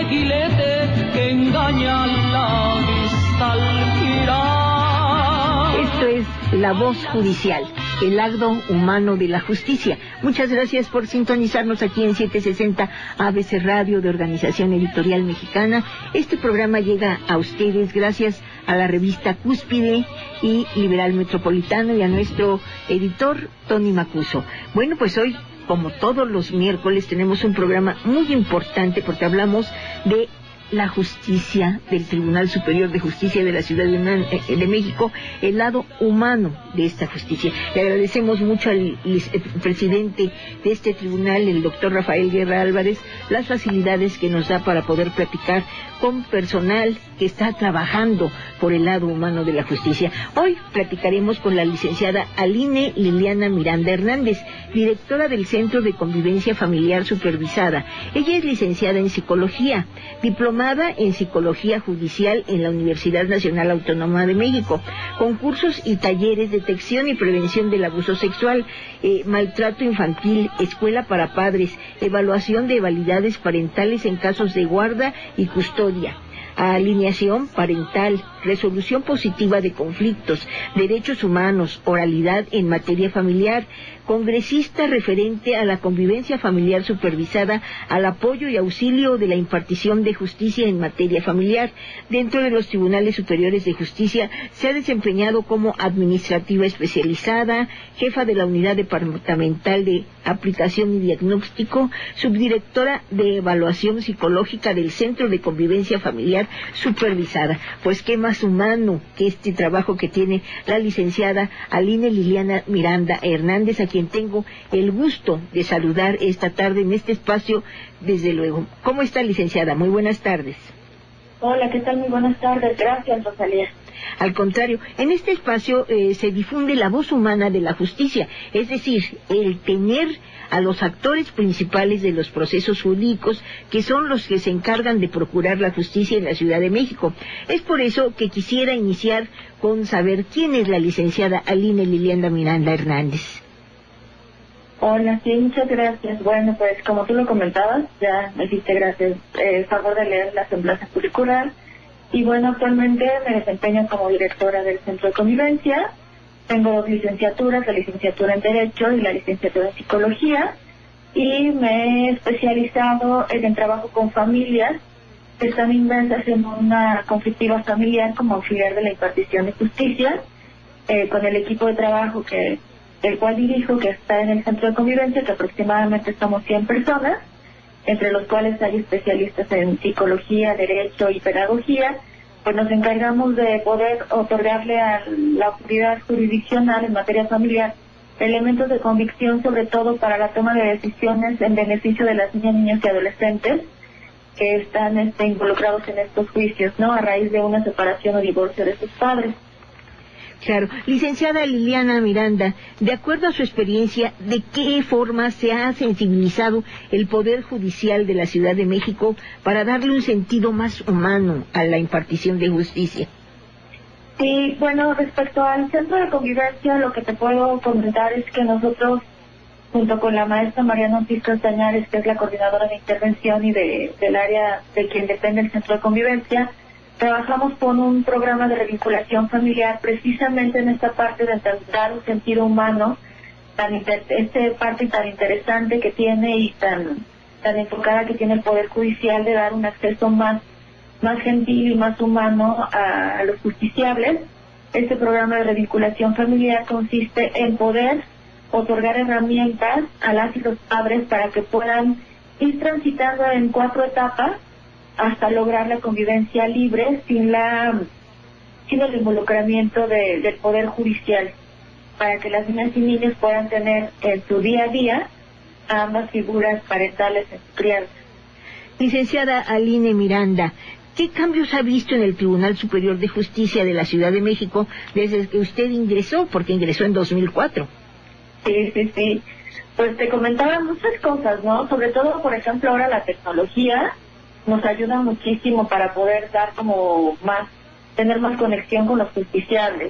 narguilete que engaña la vista al girar. Esto es La Voz Judicial, el lado humano de la justicia. Muchas gracias por sintonizarnos aquí en 760 ABC Radio de Organización Editorial Mexicana. Este programa llega a ustedes gracias a la revista Cúspide y Liberal Metropolitano y a nuestro editor Tony Macuso. Bueno, pues hoy, como todos los miércoles, tenemos un programa muy importante porque hablamos de la justicia del Tribunal Superior de Justicia de la Ciudad de México, el lado humano de esta justicia. Le agradecemos mucho al presidente de este tribunal, el doctor Rafael Guerra Álvarez, las facilidades que nos da para poder platicar con personal que está trabajando por el lado humano de la justicia. Hoy platicaremos con la licenciada Aline Liliana Miranda Hernández, directora del Centro de Convivencia Familiar Supervisada. Ella es licenciada en Psicología, diplomada en Psicología Judicial en la Universidad Nacional Autónoma de México, con cursos y talleres de detección y prevención del abuso sexual, maltrato infantil, escuela para padres, evaluación de validades parentales en casos de guarda y custodia, alineación parental, resolución positiva de conflictos, derechos humanos, oralidad en materia familiar, congresista referente a la convivencia familiar supervisada, al apoyo y auxilio de la impartición de justicia en materia familiar. Dentro de los tribunales superiores de justicia se ha desempeñado como administrativa especializada, jefa de la unidad departamental de aplicación y diagnóstico, subdirectora de evaluación psicológica del Centro de Convivencia Familiar Supervisada. Pues qué más humano que este trabajo que tiene la licenciada Aline Liliana Miranda Hernández, a quien tengo el gusto de saludar esta tarde en este espacio, desde luego. ¿Cómo está, licenciada? Muy buenas tardes. Hola, ¿qué tal? Muy buenas tardes. Gracias, Rosalía. Al contrario, en este espacio se difunde la voz humana de la justicia, es decir, el tener a los actores principales de los procesos jurídicos, que son los que se encargan de procurar la justicia en la Ciudad de México. Es por eso que quisiera iniciar con saber quién es la licenciada Aline Liliana Miranda Hernández. Hola, sí, muchas gracias. Bueno, pues como tú lo comentabas, ya me hiciste gracias el favor de leer la semblanza curricular. Y bueno, actualmente me desempeño como directora del Centro de Convivencia. Tengo 2 licenciaturas, la licenciatura en Derecho y la licenciatura en Psicología. Y me he especializado en el trabajo con familias que están inmersas en una conflictiva familiar como auxiliar de la impartición de justicia, con el equipo de trabajo el cual dirijo, que está en el Centro de Convivencia, que aproximadamente somos 100 personas, entre los cuales hay especialistas en psicología, derecho y pedagogía. Pues nos encargamos de poder otorgarle a la autoridad jurisdiccional en materia familiar elementos de convicción, sobre todo para la toma de decisiones en beneficio de las niñas, niños y adolescentes que están involucrados en estos juicios, ¿no?, a raíz de una separación o divorcio de sus padres. Claro. Licenciada Liliana Miranda, de acuerdo a su experiencia, ¿de qué forma se ha sensibilizado el Poder Judicial de la Ciudad de México para darle un sentido más humano a la impartición de justicia? Sí, bueno, respecto al Centro de Convivencia, lo que te puedo comentar es que nosotros, junto con la maestra Mariana Ortiz Castañares, que es la coordinadora de intervención y del área de quien depende el Centro de Convivencia, trabajamos con un programa de revinculación familiar precisamente en esta parte de dar un sentido humano, parte tan interesante que tiene y tan enfocada que tiene el Poder Judicial, de dar un acceso más gentil y más humano a los justiciables. Este programa de revinculación familiar consiste en poder otorgar herramientas a las y los padres para que puedan ir transitando en 4 etapas hasta lograr la convivencia libre sin el involucramiento del Poder Judicial, para que las niñas y niños puedan tener en su día a día a ambas figuras parentales en su crianza. Licenciada Aline Miranda, ¿qué cambios ha visto en el Tribunal Superior de Justicia de la Ciudad de México desde que usted ingresó? Porque ingresó en 2004. Sí. Pues te comentaba muchas cosas, ¿no? Sobre todo, por ejemplo, ahora la tecnología nos ayuda muchísimo para poder tener más conexión con los justiciables.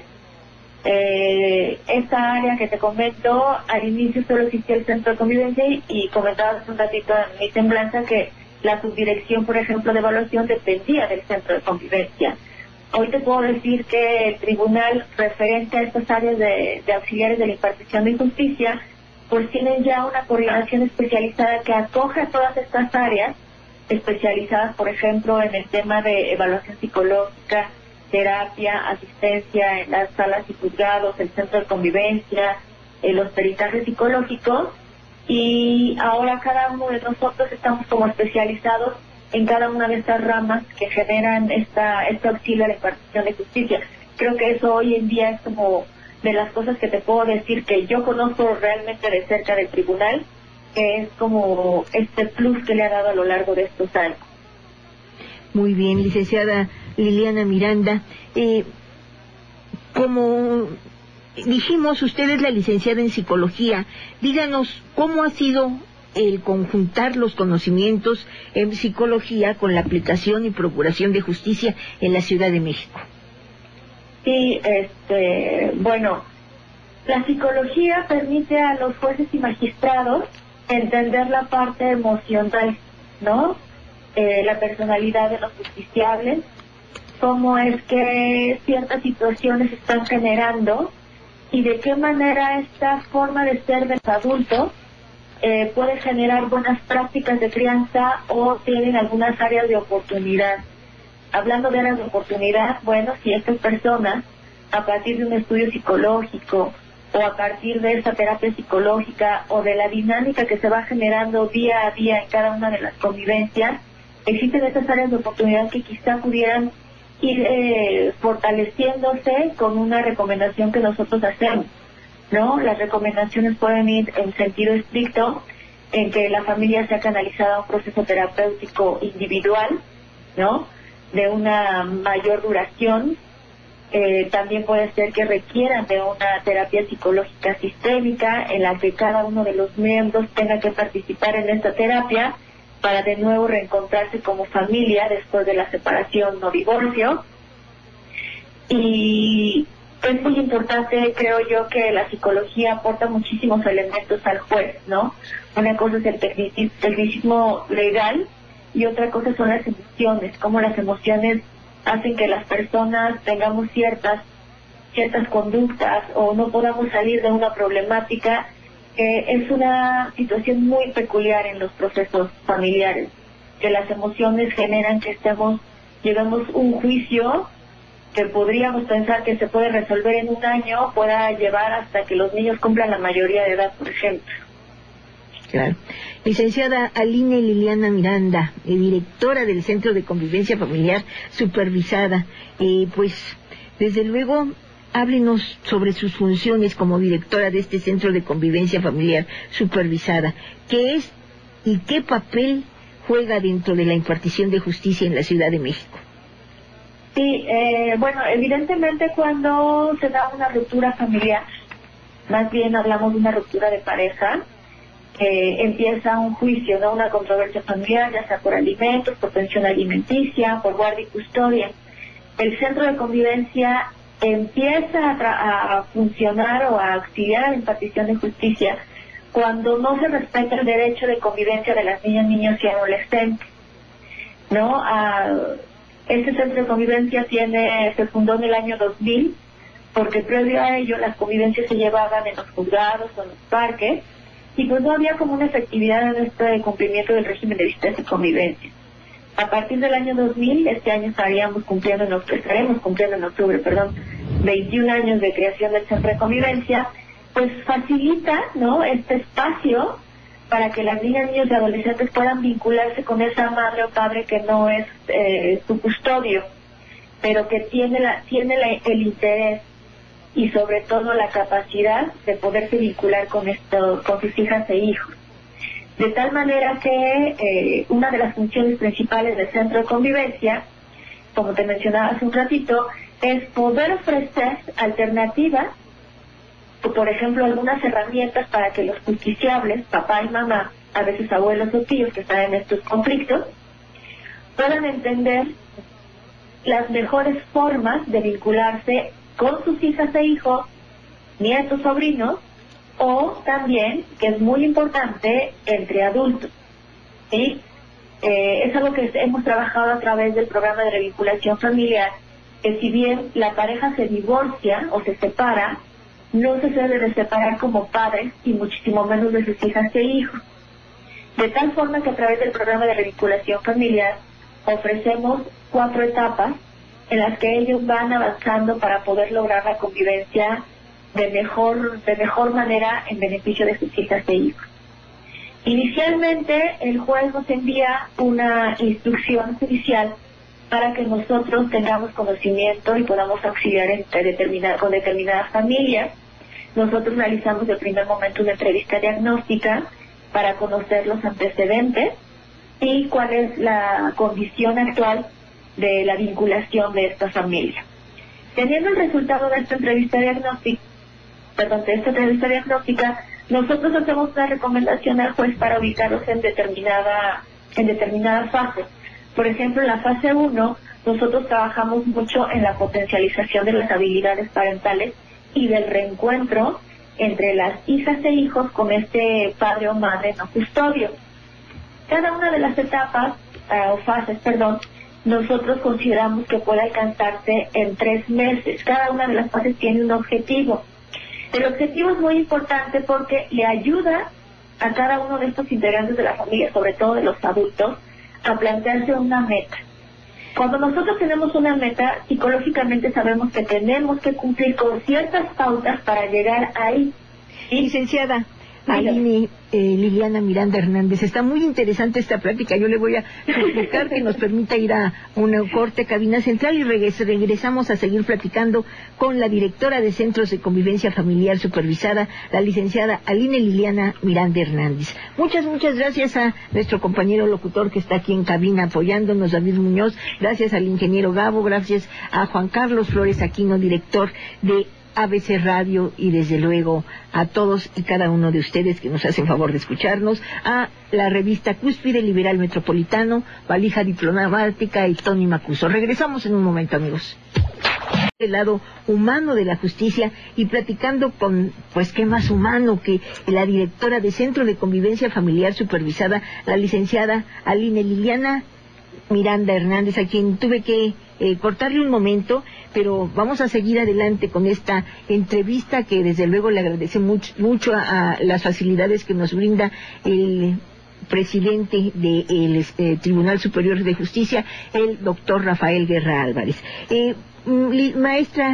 Esta área que te comento, al inicio solo existía el Centro de Convivencia y comentabas un ratito en mi semblanza que la subdirección, por ejemplo, de evaluación dependía del centro de convivencia. Hoy te puedo decir que el tribunal referente a estas áreas de auxiliares de la impartición de justicia, pues tienen ya una coordinación especializada que acoge a todas estas áreas especializadas, por ejemplo, en el tema de evaluación psicológica, terapia, asistencia en las salas y juzgados, el centro de convivencia, los peritajes psicológicos, y ahora cada uno de nosotros estamos como especializados en cada una de estas ramas que generan este auxilio a la impartición de justicia. Creo que eso hoy en día es como de las cosas que te puedo decir que yo conozco realmente de cerca del tribunal, que es como este plus que le ha dado a lo largo de estos años. Muy bien, licenciada Liliana Miranda. Como dijimos, usted es la licenciada en psicología. Díganos cómo ha sido el conjuntar los conocimientos en psicología con la aplicación y procuración de justicia en la Ciudad de México. Sí, bueno, la psicología permite a los jueces y magistrados entender la parte emocional, ¿no? La personalidad de los justiciables, cómo es que ciertas situaciones se están generando y de qué manera esta forma de ser de los adultos puede generar buenas prácticas de crianza o tienen algunas áreas de oportunidad. Hablando de áreas de oportunidad, bueno, si estas personas, a partir de un estudio psicológico o a partir de esta terapia psicológica o de la dinámica que se va generando día a día en cada una de las convivencias, existen estas áreas de oportunidad que quizá pudieran ir fortaleciéndose con una recomendación que nosotros hacemos, ¿no? Las recomendaciones pueden ir en sentido estricto, en que la familia sea canalizada a un proceso terapéutico individual, ¿no? De una mayor duración. También puede ser que requieran de una terapia psicológica sistémica en la que cada uno de los miembros tenga que participar en esta terapia para de nuevo reencontrarse como familia después de la separación o divorcio. Y es muy importante, creo yo, que la psicología aporta muchísimos elementos al juez, ¿no? Una cosa es el tecnicismo legal y otra cosa son las emociones, cómo las emociones hacen que las personas tengamos ciertas conductas o no podamos salir de una problemática. Es una situación muy peculiar en los procesos familiares, que las emociones generan que llevamos un juicio que podríamos pensar que se puede resolver en un año, pueda llevar hasta que los niños cumplan la mayoría de edad, por ejemplo. Claro. Licenciada Aline Liliana Miranda, directora del Centro de Convivencia Familiar Supervisada, pues desde luego háblenos sobre sus funciones como directora de este Centro de Convivencia Familiar Supervisada. ¿Qué es y qué papel juega dentro de la impartición de justicia en la Ciudad de México? Sí, bueno, evidentemente cuando se da una ruptura familiar, más bien hablamos de una ruptura de pareja, empieza un juicio, ¿no? Una controversia familiar, ya sea por alimentos, por pensión alimenticia, por guardia y custodia. El centro de convivencia empieza a funcionar o a auxiliar a la impartición de justicia cuando no se respeta el derecho de convivencia de las niñas, niños y adolescentes, ¿no? Este centro de convivencia se fundó en el año 2000, porque previo a ello las convivencias se llevaban en los juzgados o en los parques, y pues no había como una efectividad en este cumplimiento del régimen de visitas y convivencia. A partir del año 2000, este año estaremos cumpliendo en octubre, 21 años de creación del centro de convivencia, pues facilita, ¿no?, este espacio para que las niñas, niños y adolescentes puedan vincularse con esa madre o padre que no es su custodio, pero que tiene el interés y sobre todo la capacidad de poderse vincular con sus hijas e hijos. De tal manera que una de las funciones principales del centro de convivencia, como te mencionaba hace un ratito, es poder ofrecer alternativas, por ejemplo, algunas herramientas para que los justiciables, papá y mamá, a veces abuelos o tíos que están en estos conflictos, puedan entender las mejores formas de vincularse con sus hijas e hijos, nietos, sobrinos, o también, que es muy importante, entre adultos, ¿sí? es algo que hemos trabajado a través del programa de revinculación familiar, que si bien la pareja se divorcia o se separa, no se debe de separar como padres y muchísimo menos de sus hijas e hijos. De tal forma que a través del programa de revinculación familiar ofrecemos 4 etapas en las que ellos van avanzando para poder lograr la convivencia de mejor manera en beneficio de sus hijas e hijos. Inicialmente el juez nos envía una instrucción judicial para que nosotros tengamos conocimiento y podamos auxiliar con determinadas familias. Nosotros realizamos de primer momento una entrevista diagnóstica para conocer los antecedentes y cuál es la condición actual de la vinculación de esta familia. Teniendo el resultado de esta entrevista diagnóstica, nosotros hacemos una recomendación al juez para ubicarlos en determinada fase. Por ejemplo, en la fase 1, nosotros trabajamos mucho en la potencialización de las habilidades parentales y del reencuentro entre las hijas e hijos con este padre o madre no custodio. Cada una de las nosotros consideramos que puede alcanzarse en 3 meses. Cada una de las fases tiene un objetivo. El objetivo es muy importante porque le ayuda a cada uno de estos integrantes de la familia, sobre todo de los adultos, a plantearse una meta. Cuando nosotros tenemos una meta, psicológicamente sabemos que tenemos que cumplir con ciertas pautas para llegar ahí. ¿Sí? Licenciada Aline Liliana Miranda Hernández, está muy interesante esta plática. Yo le voy a suplicar que nos permita ir a una corte cabina central y regresamos a seguir platicando con la directora de Centros de Convivencia Familiar Supervisada, la licenciada Aline Liliana Miranda Hernández. Muchas gracias a nuestro compañero locutor que está aquí en cabina apoyándonos, David Muñoz, gracias al ingeniero Gabo, gracias a Juan Carlos Flores Aquino, director de ABC Radio, y desde luego a todos y cada uno de ustedes que nos hacen favor de escucharnos, a la revista Cúspide Liberal Metropolitano, Valija Diplomática y Tony Macuso. Regresamos en un momento, amigos. El lado humano de la justicia y platicando con, pues qué más humano que la directora de Centro de Convivencia Familiar Supervisada, la licenciada Aline Liliana Miranda Hernández, a quien tuve que cortarle un momento, pero vamos a seguir adelante con esta entrevista que desde luego le agradece mucho a las facilidades que nos brinda el presidente del Tribunal Superior de Justicia, el doctor Rafael Guerra Álvarez. Maestra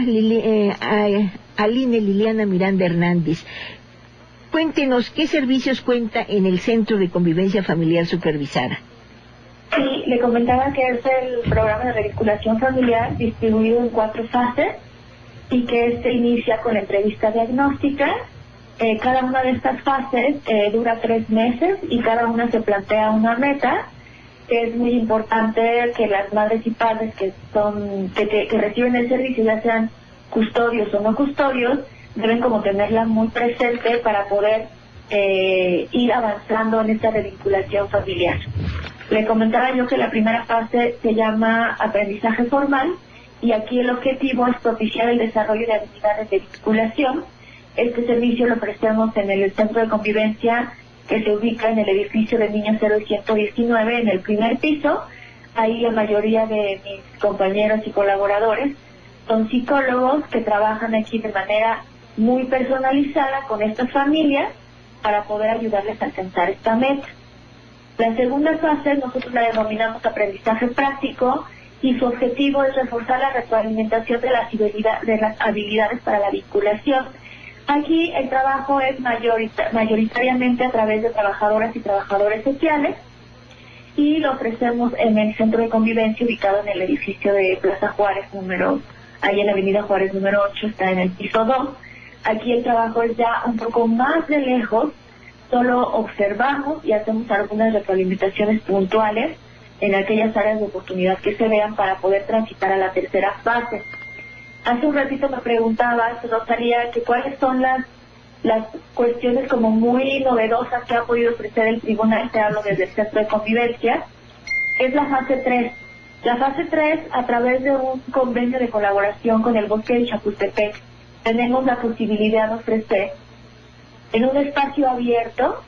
Aline Liliana Miranda Hernández, cuéntenos qué servicios cuenta en el Centro de Convivencia Familiar Supervisada. Sí, le comentaba que es el programa de revinculación familiar distribuido en 4 fases y que inicia con la entrevista diagnóstica. Cada una de estas fases dura 3 meses y cada una se plantea una meta, que es muy importante que las madres y padres que reciben el servicio, ya sean custodios o no custodios, deben como tenerla muy presente para poder ir avanzando en esta revinculación familiar. Le comentaba yo que la primera fase se llama aprendizaje formal y aquí el objetivo es propiciar el desarrollo de habilidades de vinculación. Este servicio lo ofrecemos en el Centro de Convivencia que se ubica en el edificio de Niños 0 y 119 en el primer piso. Ahí la mayoría de mis compañeros y colaboradores son psicólogos que trabajan aquí de manera muy personalizada con estas familias para poder ayudarles a alcanzar esta meta. La segunda fase nosotros la denominamos aprendizaje práctico y su objetivo es reforzar la retroalimentación de las habilidades para la vinculación. Aquí el trabajo es mayoritariamente a través de trabajadoras y trabajadores sociales y lo ofrecemos en el Centro de Convivencia ubicado en el edificio de Plaza Juárez ahí en la Avenida Juárez número 8, está en el piso 2. Aquí el trabajo es ya un poco más de lejos. Solo observamos y hacemos algunas retroalimentaciones puntuales en aquellas áreas de oportunidad que se vean para poder transitar a la tercera fase. Hace un ratito me preguntabas, Rosalía, que cuáles son las cuestiones como muy novedosas que ha podido ofrecer el tribunal, te hablo desde el Centro de Convivencia. Es la fase 3. La fase 3, a través de un convenio de colaboración con el Bosque de Chapultepec, tenemos la posibilidad de ofrecer en un espacio abierto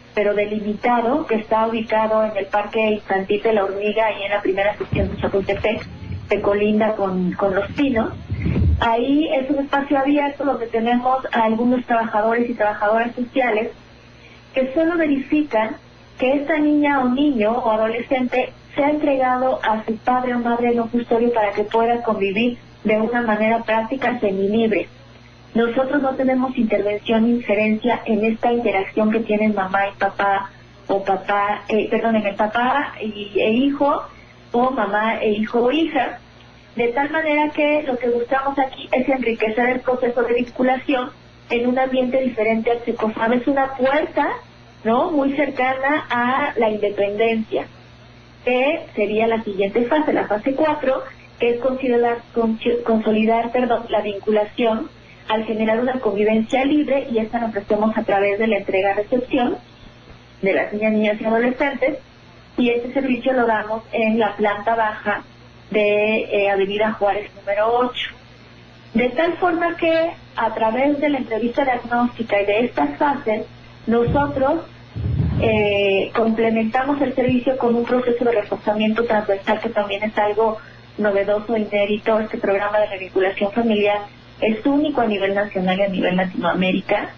pero delimitado, que está ubicado en el Parque Infantil de la Hormiga, y en la primera sección de Chapultepec, que colinda con Los Pinos. Ahí es un espacio abierto donde tenemos a algunos trabajadores y trabajadoras sociales que solo verifican que esta niña o niño o adolescente sea entregado a su padre o madre no custodio para que pueda convivir de una manera práctica, semilibre. Nosotros no tenemos intervención ni injerencia en esta interacción que tienen mamá y papá, o en el papá e hijo, o mamá e hijo o hija, de tal manera que lo que buscamos aquí es enriquecer el proceso de vinculación en un ambiente diferente al psicofam. Es una puerta, ¿no?, muy cercana a la independencia, que sería la siguiente fase, la fase 4, que es consolidar la vinculación al generar una convivencia libre, y esta la ofrecemos a través de la entrega-recepción de las niñas y adolescentes, y este servicio lo damos en la planta baja de Avenida Juárez número 8. De tal forma que a través de la entrevista diagnóstica y de estas fases, nosotros complementamos el servicio con un proceso de reforzamiento transversal, que también es algo novedoso e inédito. Este programa de revinculación familiar es único a nivel nacional y a nivel Latinoamérica,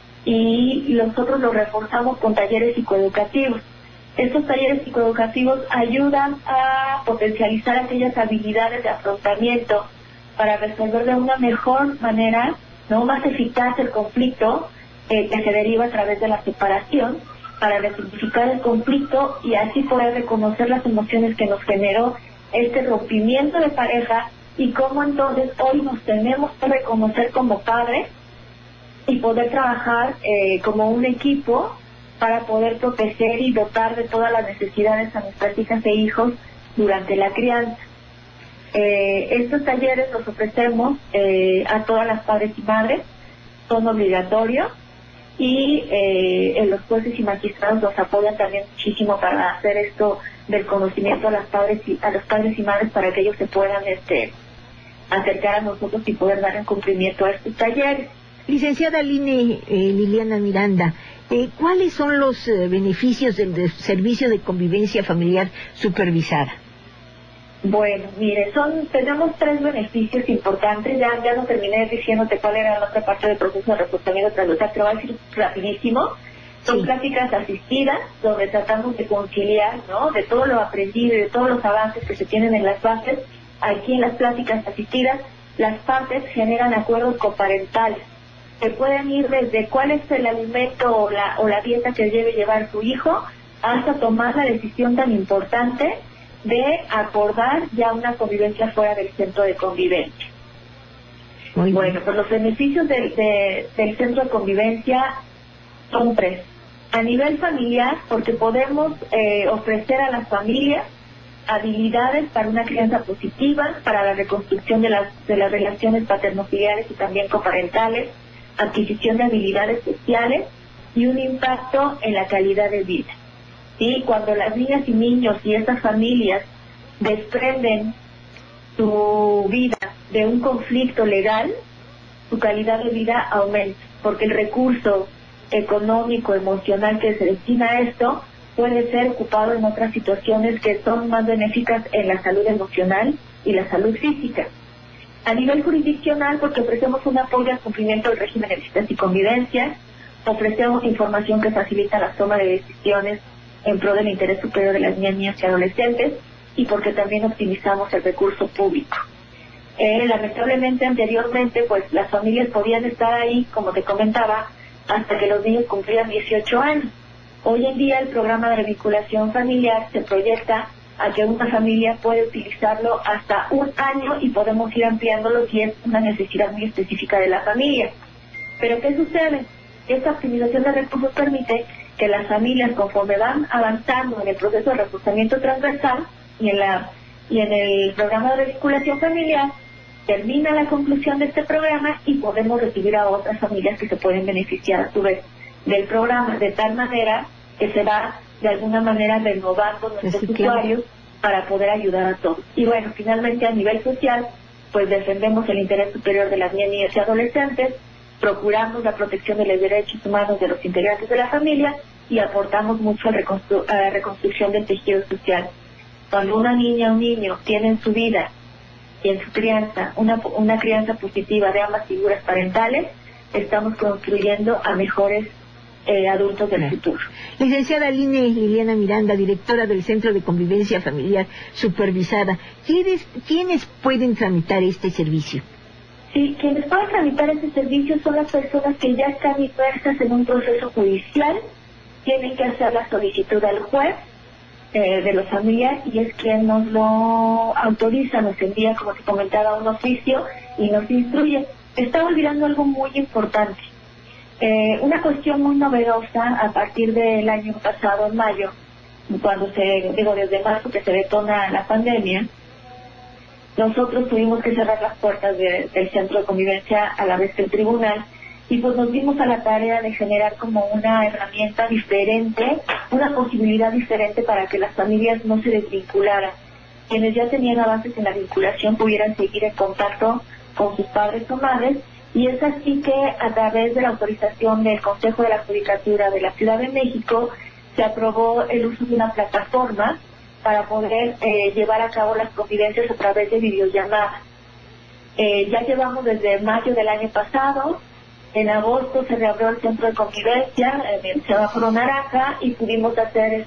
y nosotros lo reforzamos con talleres psicoeducativos. Estos talleres psicoeducativos ayudan a potencializar aquellas habilidades de afrontamiento para resolver de una mejor manera, no más eficaz, el conflicto que se deriva a través de la separación, para resignificar el conflicto y así poder reconocer las emociones que nos generó este rompimiento de pareja, y cómo entonces hoy nos tenemos que reconocer como padres y poder trabajar como un equipo para poder proteger y dotar de todas las necesidades a nuestras hijas e hijos durante la crianza. Estos talleres los ofrecemos a todas las padres y madres, son obligatorios, y los jueces y magistrados nos apoyan también muchísimo para hacer esto del conocimiento a los padres y madres, para que ellos se puedan acercar a nosotros y poder dar el cumplimiento a estos talleres. Licenciada Liliana Miranda, ¿cuáles son los beneficios del servicio de convivencia familiar supervisada? Bueno, mire, tenemos 3 beneficios importantes. Ya no terminé diciéndote cuál era la otra parte del proceso de reforzamiento transversal, pero voy a decir rapidísimo. Son pláticas asistidas, donde tratamos de conciliar, ¿no?, de todo lo aprendido y de todos los avances que se tienen en las fases. Aquí en las pláticas asistidas, las partes generan acuerdos coparentales, que pueden ir desde cuál es el alimento o la dieta que debe llevar su hijo, hasta tomar la decisión tan importante de acordar ya una convivencia fuera del centro de convivencia. Bueno, pues los beneficios del centro de convivencia son 3. A nivel familiar, porque podemos ofrecer a las familias habilidades para una crianza positiva, para la reconstrucción de las relaciones paterno-filiales y también coparentales, adquisición de habilidades sociales y un impacto en la calidad de vida. Y cuando las niñas y niños y estas familias desprenden su vida de un conflicto legal, su calidad de vida aumenta, porque el recurso económico, emocional que se destina a esto puede ser ocupado en otras situaciones que son más benéficas en la salud emocional y la salud física. A nivel jurisdiccional, porque ofrecemos un apoyo al cumplimiento del régimen de visitas y convivencias, ofrecemos información que facilita la toma de decisiones en pro del interés superior de las niñas y adolescentes, y porque también optimizamos el recurso público. Lamentablemente, anteriormente, pues las familias podían estar ahí, como te comentaba, hasta que los niños cumplían 18 años. Hoy en día el programa de revinculación familiar se proyecta a que una familia puede utilizarlo hasta 1 año, y podemos ir ampliándolo si es una necesidad muy específica de la familia. Pero ¿qué sucede? Esta optimización de recursos permite que las familias, conforme van avanzando en el proceso de reforzamiento transversal y en el programa de revinculación familiar, termina la conclusión de este programa y podemos recibir a otras familias que se pueden beneficiar a su vez del programa, de tal manera que se va de alguna manera renovando nuestros usuarios para poder ayudar a todos. Y bueno, finalmente a nivel social, pues defendemos el interés superior de las niñas y adolescentes, procuramos la protección de los derechos humanos de los integrantes de la familia y aportamos mucho a la reconstrucción del tejido social. Cuando una niña o un niño tiene en su vida y en su crianza una crianza positiva de ambas figuras parentales, estamos construyendo a mejores adultos del futuro. Licenciada Aline Liliana Miranda, directora del Centro de Convivencia Familiar Supervisada, ¿quiénes pueden tramitar este servicio? Sí, quienes pueden tramitar este servicio son las personas que ya están inmersas en un proceso judicial, tienen que hacer la solicitud al juez de los familiares y es quien nos lo autoriza, nos envía, como te comentaba, un oficio y nos instruye. Está olvidando algo muy importante. Una cuestión muy novedosa a partir del año pasado, en mayo, desde marzo que se detona la pandemia, nosotros tuvimos que cerrar las puertas del centro de convivencia a la vez que el tribunal, y pues nos dimos a la tarea de generar como una herramienta diferente, una posibilidad diferente para que las familias no se desvincularan. Quienes ya tenían avances en la vinculación pudieran seguir en contacto con sus padres o madres, y es así que a través de la autorización del Consejo de la Judicatura de la Ciudad de México se aprobó el uso de una plataforma para poder llevar a cabo las convivencias a través de videollamadas. Ya llevamos desde mayo del año pasado. En agosto se reabrió el centro de convivencia en el semáforo naranja y pudimos hacer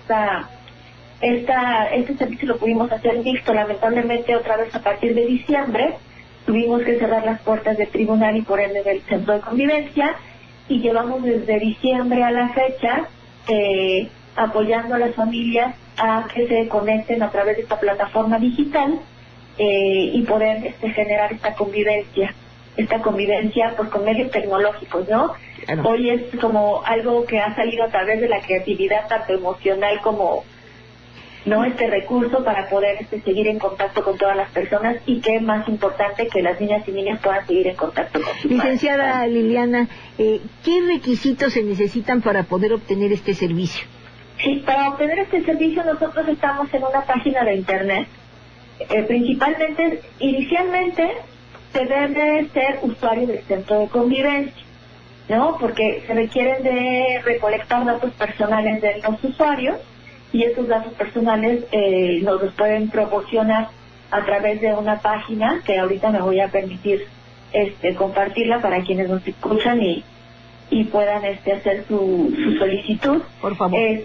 este servicio lo pudimos hacer mixto. Lamentablemente otra vez a partir de diciembre tuvimos que cerrar las puertas del tribunal y por ende del centro de convivencia, y llevamos desde diciembre a la fecha apoyando a las familias a que se conecten a través de esta plataforma digital y poder generar esta convivencia pues con medios tecnológicos, ¿no? Claro. Hoy es como algo que ha salido a través de la creatividad tanto emocional como este recurso para poder seguir en contacto con todas las personas, y que es más importante que las niñas y niñas puedan seguir en contacto con sus Licenciada padres. Liliana, ¿qué requisitos se necesitan para poder obtener este servicio? Sí, para obtener este servicio nosotros estamos en una página de internet. Principalmente, inicialmente, se debe ser usuario del centro de convivencia, ¿no? Porque se requieren de recolectar datos personales de los usuarios, y esos datos personales nos los pueden proporcionar a través de una página que ahorita me voy a permitir compartirla para quienes nos escuchan y puedan hacer su solicitud. Por favor. Es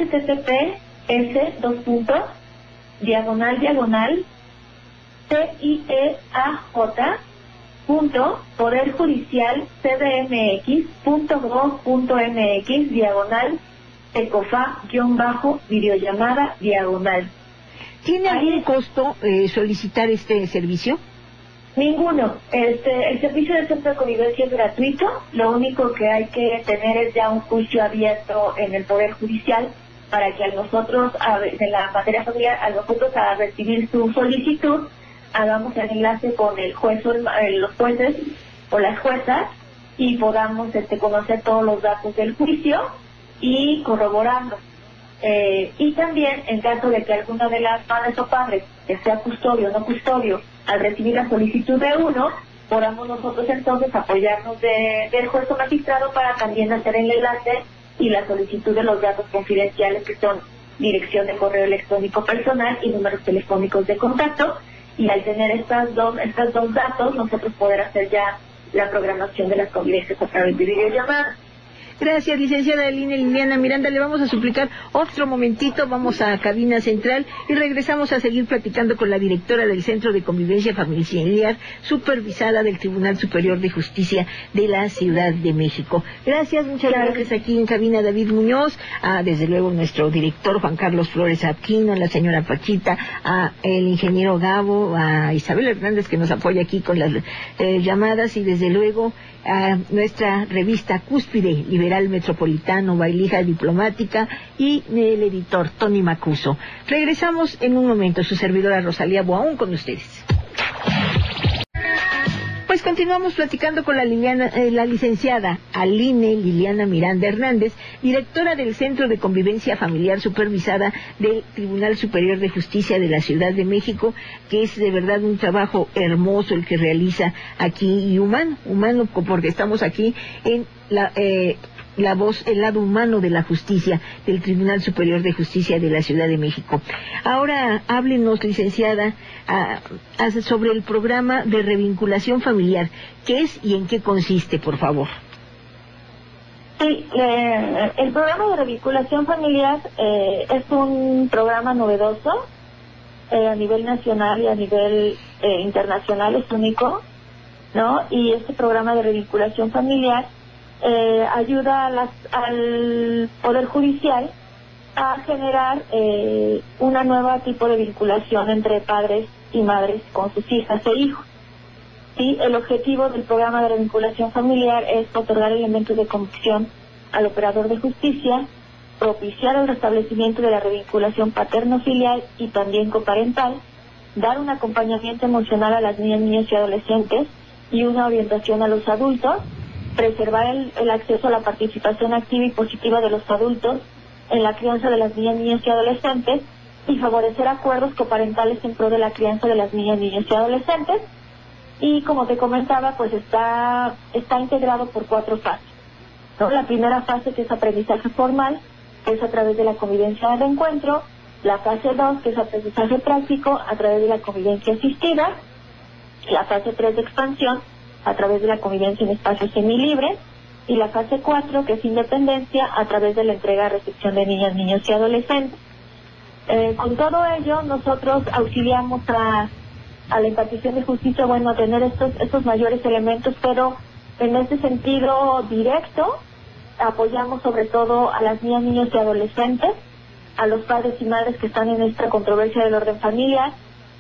https://TIEAJ.poderjudicialcdmx.gov.mx/ ECOFA-videollamada /. ¿Tiene algún costo solicitar este servicio? Ninguno. El servicio del centro de convivencia es gratuito. Lo único que hay que tener es ya un juicio abierto en el Poder Judicial para que a nosotros, en la materia familiar, a nosotros a recibir su solicitud, hagamos el enlace con el juez o los jueces o las juezas y podamos conocer todos los datos del juicio y corroborarlo. Y también, en caso de que alguna de las madres o padres, que sea custodio o no custodio, al recibir la solicitud de uno, podamos nosotros entonces apoyarnos del juez o magistrado para también hacer el enlace y la solicitud de los datos confidenciales, que son dirección de correo electrónico personal y números telefónicos de contacto, y al tener estos dos datos, nosotros poder hacer ya la programación de las convivencias a través de videollamadas. Gracias, licenciada Aline Liliana Miranda. Le vamos a suplicar otro momentito, vamos a cabina central y regresamos a seguir platicando con la directora del Centro de Convivencia Familiar Supervisada del Tribunal Superior de Justicia de la Ciudad de México. Gracias, muchas gracias. Aquí en cabina David Muñoz, desde luego nuestro director Juan Carlos Flores Aquino, la señora Pachita, el ingeniero Gabo, a Isabel Hernández, que nos apoya aquí con las llamadas, y desde luego a nuestra revista Cúspide Liberal Metropolitano, Bailija Diplomática, y el editor Tony Macuso. Regresamos en un momento. Su servidora Rosalía Boaún con ustedes. Pues continuamos platicando con la licenciada Aline Liliana Miranda Hernández, directora del Centro de Convivencia Familiar Supervisada del Tribunal Superior de Justicia de la Ciudad de México, que es de verdad un trabajo hermoso el que realiza aquí, y humano, porque estamos aquí en la voz, el lado humano de la justicia del Tribunal Superior de Justicia de la Ciudad de México. Ahora háblenos, licenciada, sobre el programa de revinculación familiar. ¿Qué es y en qué consiste, por favor? Sí, el programa de revinculación familiar es un programa novedoso a nivel nacional y a nivel internacional, es único, ¿no? Y este programa de revinculación familiar ayuda al Poder Judicial a generar una nueva tipo de vinculación entre padres y madres con sus hijas e hijos. ¿Sí? El objetivo del programa de revinculación familiar es otorgar elementos de convicción al operador de justicia, propiciar el restablecimiento de la revinculación paterno-filial y también coparental, dar un acompañamiento emocional a las niñas, niños y adolescentes y una orientación a los adultos, preservar el acceso a la participación activa y positiva de los adultos en la crianza de las niñas, niños y adolescentes y favorecer acuerdos coparentales en pro de la crianza de las niñas, niños y adolescentes. Y como te comentaba, pues está integrado por 4 fases, ¿no? La primera fase, que es aprendizaje formal, que es a través de la convivencia de encuentro. La fase 2, que es aprendizaje práctico, a través de la convivencia asistida. La fase 3 de expansión, a través de la convivencia en espacios semilibres. Y la fase 4, que es independencia, a través de la entrega-recepción de niñas, niños y adolescentes. Con todo ello, nosotros auxiliamos a la impartición de justicia, a tener estos mayores elementos, pero en este sentido directo apoyamos sobre todo a las niñas, niños y adolescentes, a los padres y madres que están en esta controversia del orden familiar,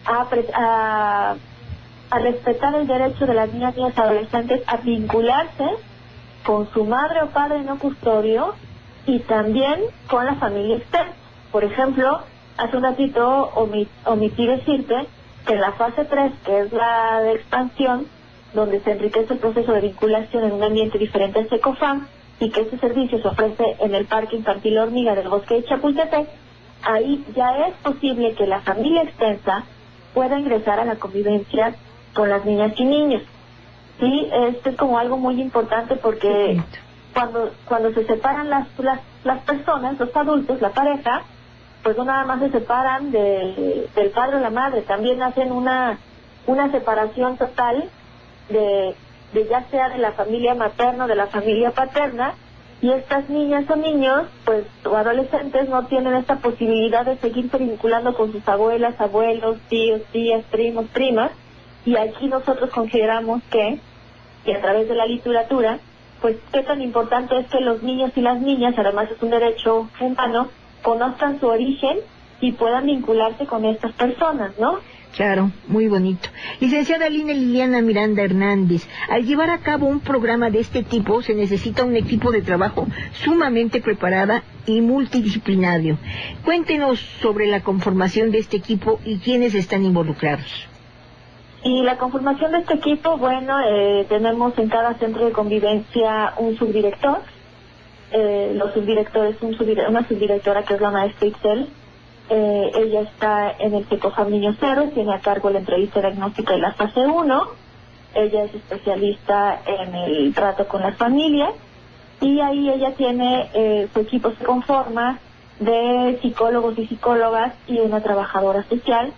a respetar el derecho de las niñas, niños y adolescentes a vincularse con su madre o padre no custodio y también con la familia externa. Por ejemplo, hace un ratito omití decirte que en la fase 3, que es la de expansión, donde se enriquece el proceso de vinculación en un ambiente diferente al SECOFAM, y que este servicio se ofrece en el Parque Infantil Hormiga del Bosque de Chapultepec, ahí ya es posible que la familia extensa pueda ingresar a la convivencia con las niñas y niños. Sí, esto es como algo muy importante porque cuando se separan las personas, los adultos, la pareja, pues no nada más se separan del padre o la madre, también hacen una separación total de ya sea de la familia materna o de la familia paterna, y estas niñas o niños, pues, o adolescentes no tienen esta posibilidad de seguirse vinculando con sus abuelas, abuelos, tíos, tías, primos, primas, y aquí nosotros consideramos que a través de la literatura, pues qué tan importante es que los niños y las niñas, además es un derecho humano, conozcan su origen y puedan vincularse con estas personas, ¿no? Claro, muy bonito. Licenciada Lina Liliana Miranda Hernández, al llevar a cabo un programa de este tipo se necesita un equipo de trabajo sumamente preparada y multidisciplinario. Cuéntenos sobre la conformación de este equipo y quiénes están involucrados. Y la conformación de este equipo, tenemos en cada centro de convivencia un subdirector. Los subdirectores, una subdirectora que es la maestra Itzel. Ella está en el SECOFAM Niño Cero, tiene a cargo la entrevista diagnóstica de la fase 1. Ella es especialista en el trato con las familias y ahí ella tiene, su equipo se conforma de psicólogos y psicólogas y una trabajadora social.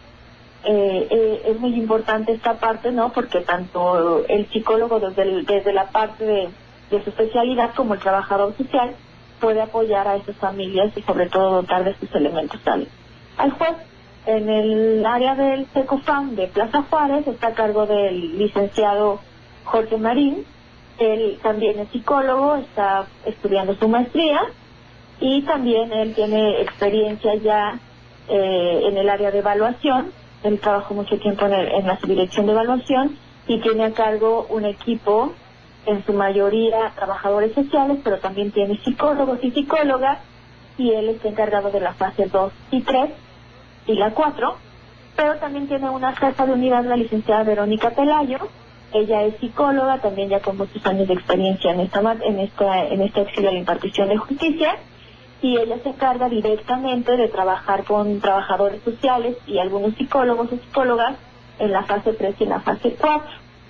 Es muy importante esta parte, ¿no? Porque tanto el psicólogo desde la parte de su especialidad como el trabajador social puede apoyar a esas familias y sobre todo dotar de sus elementos al juez. En el área del SECOFAM de Plaza Juárez está a cargo del licenciado Jorge Marín. Él también es psicólogo, está estudiando su maestría y también él tiene experiencia ya en el área de evaluación. Él trabajó mucho tiempo en la subdirección de evaluación y tiene a cargo un equipo, en su mayoría trabajadores sociales, pero también tiene psicólogos y psicólogas, y él está encargado de la fase 2 y 3 y la 4, pero también tiene una jefa de unidad, la licenciada Verónica Pelayo. Ella es psicóloga, también ya con muchos años de experiencia en este auxilio a la impartición de justicia, y ella se encarga directamente de trabajar con trabajadores sociales y algunos psicólogos o psicólogas en la fase 3 y en la fase 4.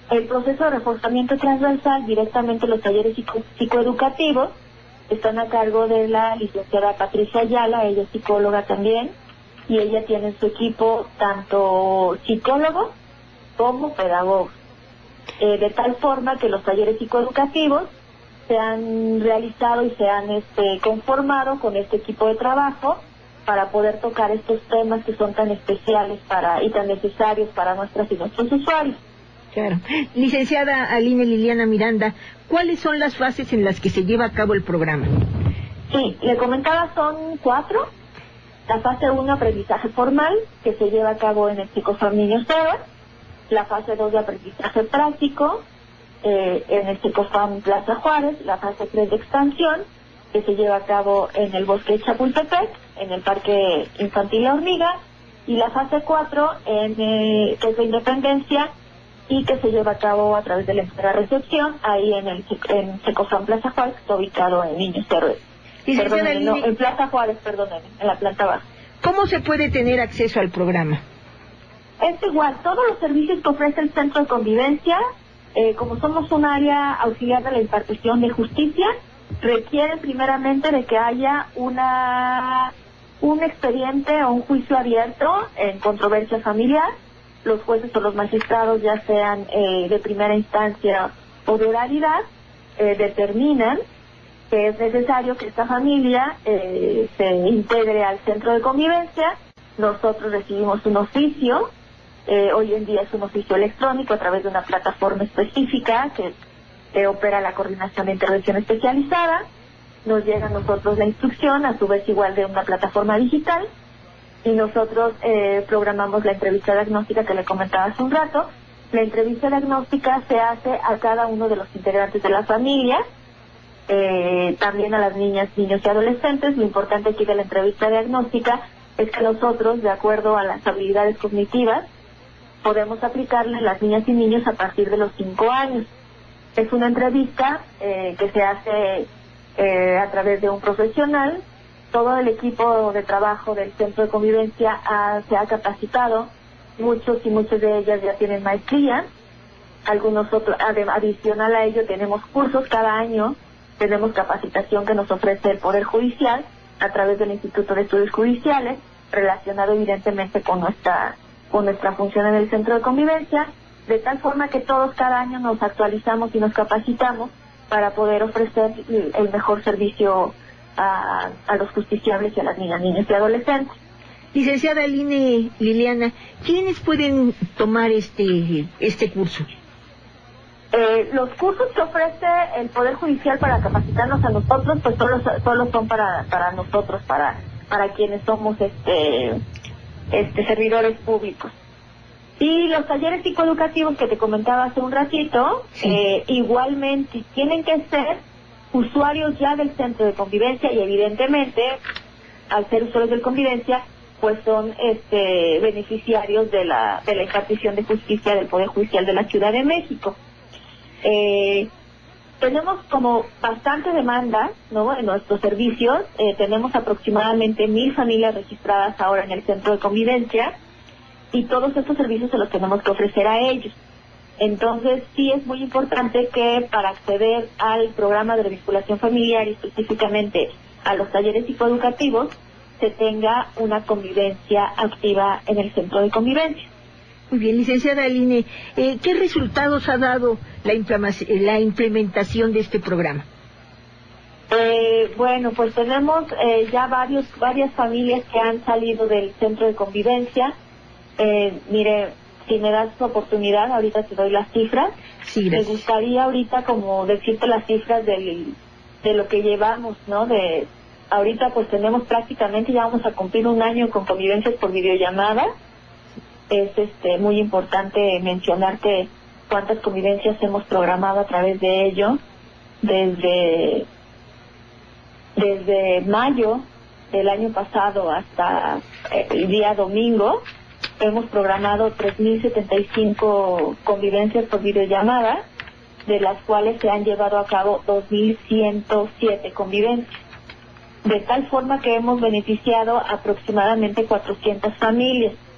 El proceso de reforzamiento transversal, directamente los talleres psicoeducativos, están a cargo de la licenciada Patricia Ayala, ella es psicóloga también, y ella tiene en su equipo tanto psicólogos como pedagogos, de tal forma que los talleres psicoeducativos se han realizado y se han conformado con este equipo de trabajo para poder tocar estos temas que son tan especiales y tan necesarios para nuestras y nuestros usuarios. Claro. Licenciada Aline Liliana Miranda, ¿cuáles son las fases en las que se lleva a cabo el programa? Sí, le comentaba, son 4. La fase 1, aprendizaje formal, que se lleva a cabo en el Psicofam Niños Héroes. La fase 2 de aprendizaje práctico, en el Psicofam Plaza Juárez. La fase 3 de expansión, que se lleva a cabo en el Bosque de Chapultepec, en el Parque Infantil La Hormiga. Y la fase 4, que es de Independencia, y que se lleva a cabo a través de la recepción, ahí en Psicofam Plaza Juárez, que está ubicado en Niños Héroes. En Plaza Juárez, en la planta baja. ¿Cómo se puede tener acceso al programa? Es igual, todos los servicios que ofrece el Centro de Convivencia, como somos un área auxiliar de la impartición de justicia, requieren primeramente de que haya un expediente o un juicio abierto en controversia familiar. Los jueces o los magistrados, ya sean de primera instancia o de oralidad, determinan que es necesario que esta familia se integre al Centro de Convivencia. Nosotros recibimos un oficio, hoy en día es un oficio electrónico a través de una plataforma específica que opera la Coordinación de Intervención Especializada. Nos llega a nosotros la instrucción, a su vez igual de una plataforma digital, y nosotros programamos la entrevista diagnóstica que le comentaba hace un rato. La entrevista diagnóstica se hace a cada uno de los integrantes de la familia, también a las niñas, niños y adolescentes. Lo importante aquí de la entrevista diagnóstica es que nosotros, de acuerdo a las habilidades cognitivas, podemos aplicarle a las niñas y niños a partir de los 5 años. Es una entrevista que se hace a través de un profesional. Todo el equipo de trabajo del Centro de Convivencia se ha capacitado, muchos y muchas de ellas ya tienen maestría, algunos otros, adicional a ello tenemos cursos cada año, tenemos capacitación que nos ofrece el Poder Judicial a través del Instituto de Estudios Judiciales, relacionado evidentemente con nuestra función en el Centro de Convivencia, de tal forma que todos cada año nos actualizamos y nos capacitamos para poder ofrecer el mejor servicio a los justiciables y a las niñas, niños y adolescentes. Licenciada Aline Liliana, ¿quiénes pueden tomar este curso? Los cursos que ofrece el Poder Judicial para capacitarnos a nosotros, pues solo son para nosotros, para quienes somos servidores públicos. Y los talleres psicoeducativos que te comentaba hace un ratito, sí, igualmente tienen que ser usuarios ya del Centro de Convivencia, y evidentemente, al ser usuarios de Convivencia, pues son beneficiarios de la impartición de justicia del Poder Judicial de la Ciudad de México. Tenemos como bastante demanda, ¿no?, en nuestros servicios. Tenemos aproximadamente 1,000 familias registradas ahora en el Centro de Convivencia, y todos estos servicios se los tenemos que ofrecer a ellos. Entonces sí es muy importante que para acceder al programa de revinculación familiar y específicamente a los talleres psicoeducativos se tenga una convivencia activa en el Centro de Convivencia. Muy bien, licenciada Aline, ¿qué resultados ha dado la implementación de este programa? Bueno, pues tenemos ya varias familias que han salido del Centro de Convivencia. Mire, si me das oportunidad, ahorita te doy las cifras. Sí, gracias. Me gustaría ahorita como decirte las cifras de lo que llevamos, ¿no? Ahorita pues tenemos prácticamente, ya vamos a cumplir 1 año con convivencias por videollamada. Es muy importante mencionarte cuántas convivencias hemos programado a través de ello. Desde mayo del año pasado hasta el día domingo, hemos programado 3,075 convivencias por videollamada, de las cuales se han llevado a cabo 2,107 convivencias. De tal forma que hemos beneficiado aproximadamente 400 familias.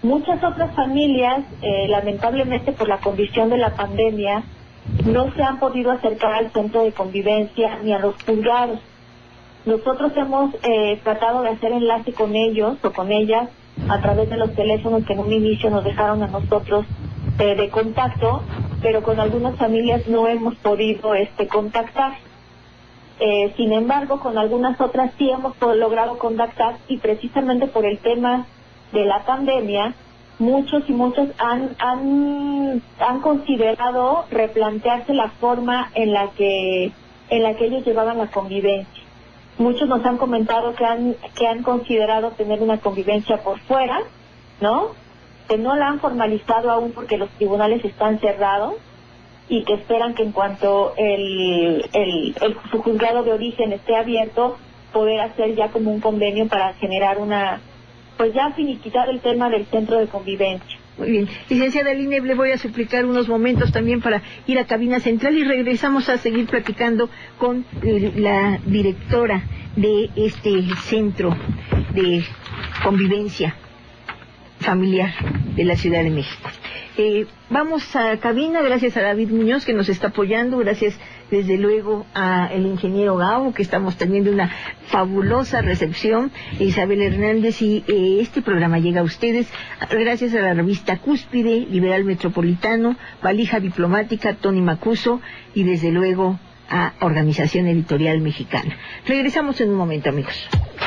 Muchas otras familias, lamentablemente por la condición de la pandemia, no se han podido acercar al centro de convivencia ni a los juzgados. Nosotros hemos tratado de hacer enlace con ellos o con ellas a través de los teléfonos que en un inicio nos dejaron a nosotros de contacto, pero con algunas familias no hemos podido contactar. Sin embargo, con algunas otras sí hemos logrado contactar, y precisamente por el tema de la pandemia, muchos y muchas han considerado replantearse la forma en la que ellos llevaban la convivencia. Muchos nos han comentado que han considerado tener una convivencia por fuera, ¿no? Que no la han formalizado aún porque los tribunales están cerrados, y que esperan que en cuanto su juzgado de origen esté abierto, poder hacer ya como un convenio para generar pues ya finiquitar el tema del centro de convivencia. Muy bien. Licenciada Aline, le voy a suplicar unos momentos también para ir a cabina central y regresamos a seguir platicando con la directora de este centro de convivencia familiar de la Ciudad de México. Vamos a cabina, gracias a David Muñoz que nos está apoyando, gracias desde luego a el ingeniero Gabo, que estamos teniendo una fabulosa recepción, Isabel Hernández, y este programa llega a ustedes gracias a la revista Cúspide, Liberal Metropolitano, Valija Diplomática, Tony Macuso, y desde luego a Organización Editorial Mexicana. Regresamos en un momento, amigos.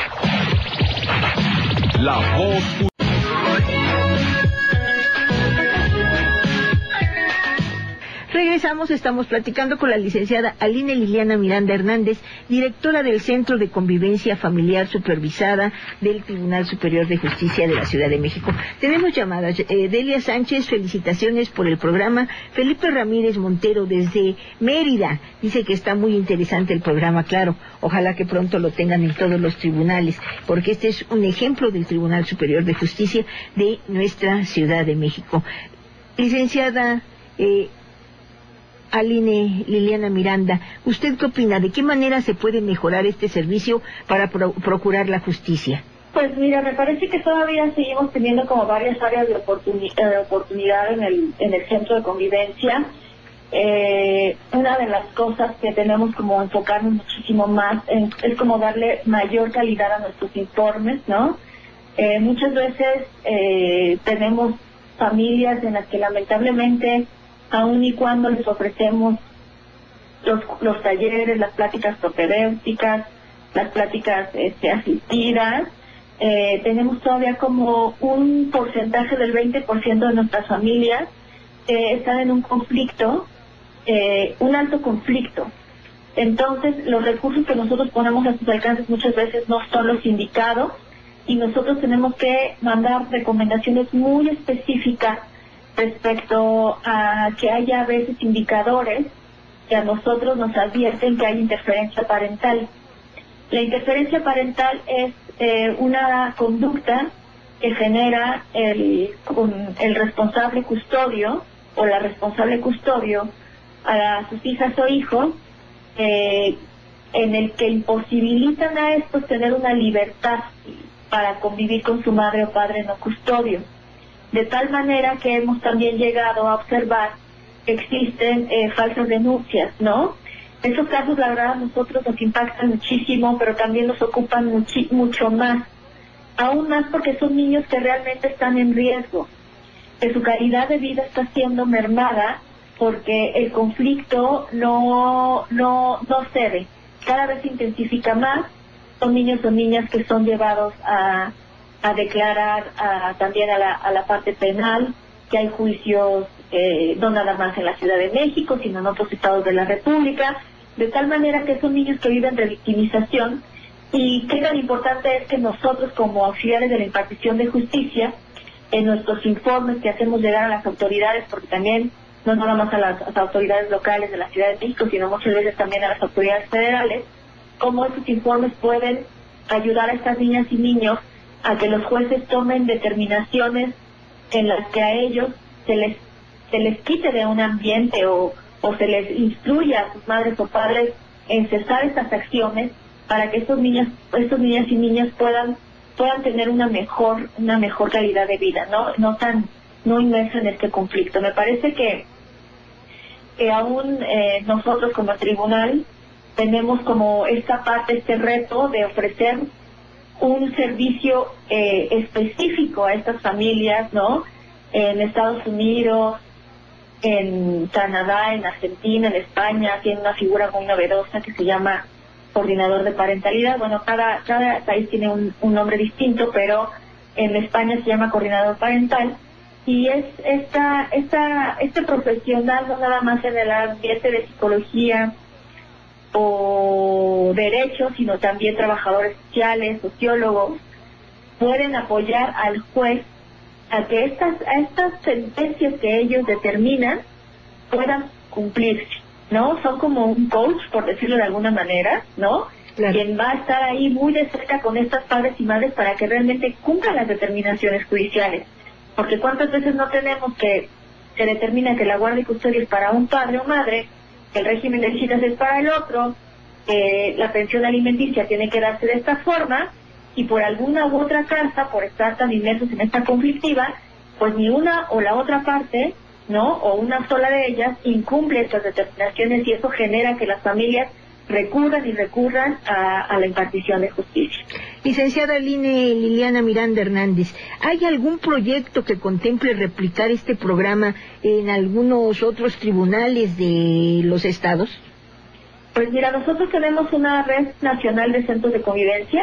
La voz. Regresamos, estamos platicando con la licenciada Aline Liliana Miranda Hernández, directora del Centro de Convivencia Familiar Supervisada del Tribunal Superior de Justicia de la Ciudad de México. Tenemos llamadas. Delia Sánchez, felicitaciones por el programa. Felipe Ramírez Montero desde Mérida dice que está muy interesante el programa, claro. Ojalá que pronto lo tengan en todos los tribunales, porque este es un ejemplo del Tribunal Superior de Justicia de nuestra Ciudad de México. Licenciada Aline Liliana Miranda, ¿usted qué opina? ¿De qué manera se puede mejorar este servicio para procurar la justicia? Pues mira, me parece que todavía seguimos teniendo como varias áreas de oportunidad en el centro de convivencia. Una de las cosas que tenemos como enfocarnos muchísimo más es como darle mayor calidad a nuestros informes, ¿no? Muchas veces tenemos familias en las que lamentablemente, aun y cuando les ofrecemos los talleres, las pláticas propedéuticas, las pláticas asistidas, tenemos todavía como un porcentaje del 20% de nuestras familias están en un conflicto, un alto conflicto. Entonces, los recursos que nosotros ponemos a sus alcances muchas veces no son los indicados, y nosotros tenemos que mandar recomendaciones muy específicas respecto a que haya a veces indicadores que a nosotros nos advierten que hay interferencia parental. La interferencia parental es una conducta que genera el responsable custodio o la responsable custodio a sus hijas o hijos, en el que imposibilitan a estos tener una libertad para convivir con su madre o padre no custodio. De tal manera que hemos también llegado a observar que existen falsas denuncias, ¿no? Esos casos, la verdad, a nosotros nos impactan muchísimo, pero también nos ocupan mucho más. Aún más porque son niños que realmente están en riesgo, que su calidad de vida está siendo mermada porque el conflicto no cede, cada vez se intensifica más. Son niños o niñas que son llevados a declarar también a la parte penal, que hay juicios no nada más en la Ciudad de México, sino en otros estados de la República, de tal manera que son niños que viven de victimización. Y qué tan importante es que nosotros, como auxiliares de la impartición de justicia, en nuestros informes que hacemos llegar a las autoridades, porque también no nada más a las autoridades locales de la Ciudad de México, sino muchas veces también a las autoridades federales, cómo esos informes pueden ayudar a estas niñas y niños a que los jueces tomen determinaciones en las que a ellos se les quite de un ambiente o se les instruya a sus madres o padres en cesar estas acciones, para que estos niñas y niños puedan puedan tener una mejor calidad de vida, no inmerso en este conflicto. Me parece que aún nosotros como tribunal tenemos como esta parte, este reto de ofrecer un servicio específico a estas familias, ¿no? En Estados Unidos, en Canadá, en Argentina, en España, tiene una figura muy novedosa que se llama coordinador de parentalidad. Bueno, cada país tiene un nombre distinto, pero en España se llama coordinador parental, y es este profesional no nada más en el ambiente de psicología o derecho, sino también trabajadores sociales, sociólogos, pueden apoyar al juez a que estas sentencias que ellos determinan puedan cumplirse, ¿no? Son como un coach, por decirlo de alguna manera, ¿no? Claro. Quien va a estar ahí muy de cerca con estas padres y madres para que realmente cumplan las determinaciones judiciales. Porque cuántas veces no tenemos que se determina que la guardia y custodia es para un padre o madre, que el régimen de visitas es para el otro, que la pensión alimenticia tiene que darse de esta forma, y por alguna u otra causa, por estar tan inmersos en esta conflictiva, pues ni una o la otra parte, ¿no? O una sola de ellas incumple estas determinaciones, y eso genera que las familias recurran a la impartición de justicia. Licenciada Liliana Miranda Hernández, ¿hay algún proyecto que contemple replicar este programa en algunos otros tribunales de los estados? Pues mira, nosotros tenemos una red nacional de centros de convivencia.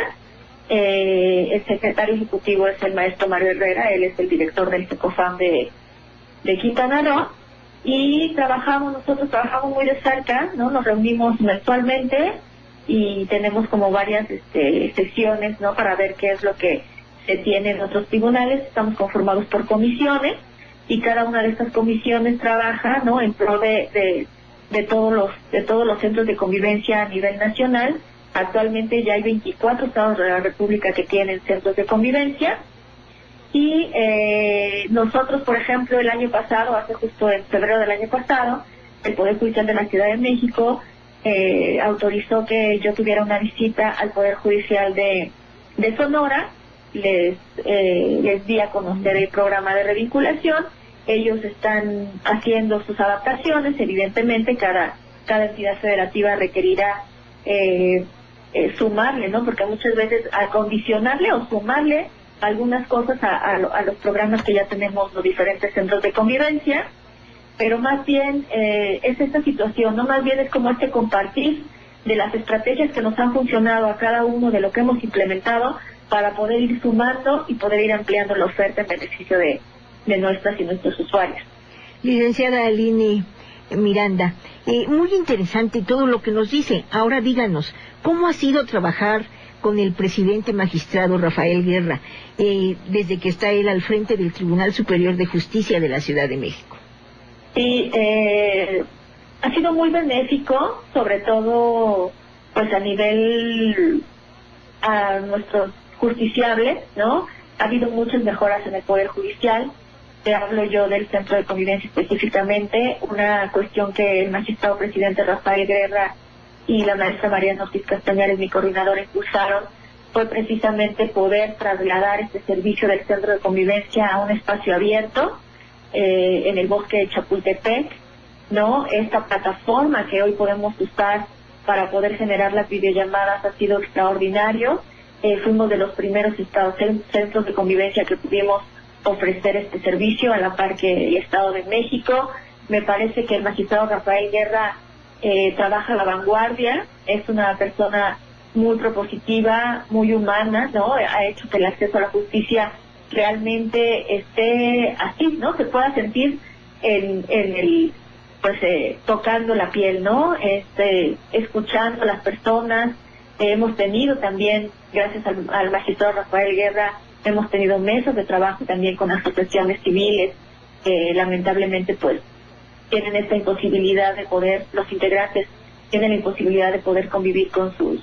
El secretario ejecutivo es el maestro Mario Herrera, él es el director del CECOFAM de Quintana Roo, y nosotros trabajamos muy de cerca, ¿no? Nos reunimos mensualmente y tenemos como varias sesiones, ¿no? Para ver qué es lo que se tiene en otros tribunales. Estamos conformados por comisiones, y cada una de estas comisiones trabaja, ¿no? En pro de todos los centros de convivencia a nivel nacional. Actualmente ya hay 24 estados de la República que tienen centros de convivencia, y nosotros, por ejemplo, el año pasado, justo en febrero del año pasado, el Poder Judicial de la Ciudad de México autorizó que yo tuviera una visita al Poder Judicial de Sonora. Les di a conocer el programa de revinculación. Ellos están haciendo sus adaptaciones. Evidentemente cada entidad federativa requerirá sumarle, ¿no? Porque muchas veces acondicionarle o sumarle algunas cosas a los programas que ya tenemos los diferentes centros de convivencia, pero más bien es esta situación, ¿no? Más bien es como este compartir de las estrategias que nos han funcionado a cada uno de lo que hemos implementado, para poder ir sumando y poder ir ampliando la oferta en beneficio de nuestras y nuestros usuarios. Licenciada Aline Miranda, muy interesante todo lo que nos dice. Ahora díganos, ¿cómo ha sido trabajar con el presidente magistrado Rafael Guerra desde que está él al frente del Tribunal Superior de Justicia de la Ciudad de México? Sí, ha sido muy benéfico, sobre todo pues a nivel a nuestros justiciables, ¿no? Ha habido muchas mejoras en el Poder Judicial. Te hablo yo del Centro de Convivencia específicamente. Una cuestión que el magistrado presidente Rafael Guerra y la maestra Mariana Ortiz Castañares, mi coordinadora, impulsaron, fue precisamente poder trasladar este servicio del Centro de Convivencia a un espacio abierto en el bosque de Chapultepec, ¿no? Esta plataforma que hoy podemos usar para poder generar las videollamadas ha sido extraordinario. Fuimos de los primeros centros de convivencia que pudimos ofrecer este servicio, a la par que el Estado de México. Me parece que el magistrado Rafael Guerra trabaja a la vanguardia, es una persona muy propositiva, muy humana, ¿no? Ha hecho que el acceso a la justicia realmente esté así, ¿no? Se pueda sentir tocando la piel, ¿no? Escuchando a las personas. Hemos tenido también, gracias al magistrado Rafael Guerra, hemos tenido mesas de trabajo también con asociaciones civiles que lamentablemente pues tienen esta imposibilidad de poder, los integrantes tienen la imposibilidad de poder convivir con sus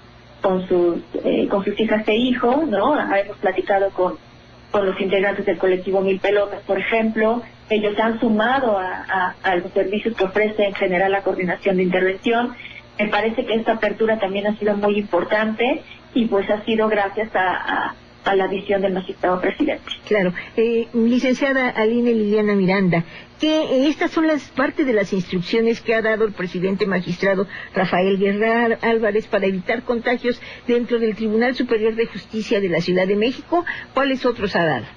hijas e hijos, ¿no? Hemos platicado con los integrantes del colectivo Mil Pelotas, por ejemplo. Ellos se han sumado a los servicios que ofrece en general la Coordinación de Intervención. Me parece que esta apertura también ha sido muy importante, y pues ha sido gracias a a la visión del magistrado presidente. Claro. Licenciada Aline Liliana Miranda, que estas son parte de las instrucciones que ha dado el presidente magistrado Rafael Guerra Álvarez para evitar contagios dentro del Tribunal Superior de Justicia de la Ciudad de México. ¿Cuáles otros ha dado?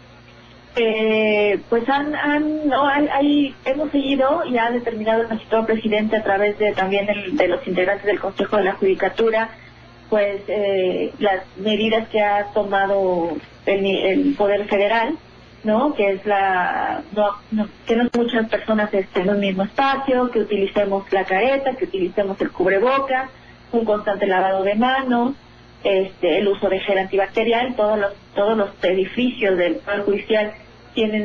Pues hemos seguido y ha determinado el magistrado presidente a través de también de los integrantes del Consejo de la Judicatura, pues las medidas que ha tomado el Poder Federal, ¿no? Que es que no muchas personas estén en un mismo espacio, que utilicemos la careta, que utilicemos el cubrebocas, un constante lavado de manos, el uso de gel antibacterial. Todos los edificios del Poder Judicial tienen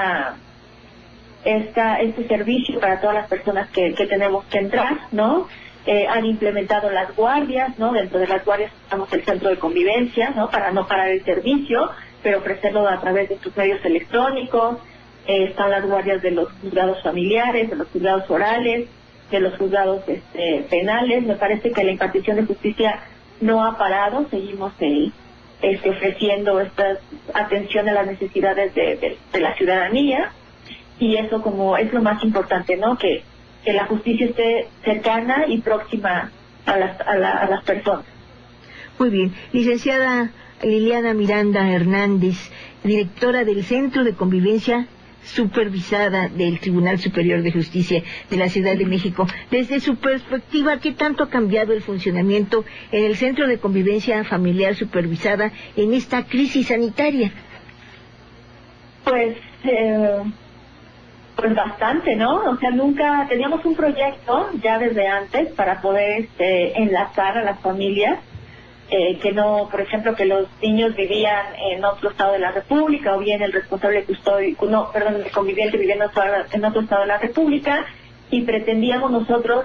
este servicio para todas las personas que tenemos que entrar, ¿no? Han implementado las guardias, ¿no? Dentro de las guardias estamos el centro de convivencia, ¿no? Para no parar el servicio, pero ofrecerlo a través de sus medios electrónicos. Están las guardias de los juzgados familiares, de los juzgados orales, de los juzgados penales. Me parece que la impartición de justicia no ha parado, seguimos ofreciendo esta atención a las necesidades de la ciudadanía, y eso como es lo más importante, ¿no? Que la justicia esté cercana y próxima a las personas. Muy bien. Licenciada Liliana Miranda Hernández, directora del Centro de Convivencia Supervisada del Tribunal Superior de Justicia de la Ciudad de México. Desde su perspectiva, ¿qué tanto ha cambiado el funcionamiento en el Centro de Convivencia Familiar Supervisada en esta crisis sanitaria? Pues bastante, ¿no? O sea, nunca teníamos un proyecto ya desde antes para poder enlazar a las familias, que no, por ejemplo, que los niños vivían en otro estado de la República, o bien el responsable custódico, el conviviente vivía en otro estado de la República, y pretendíamos nosotros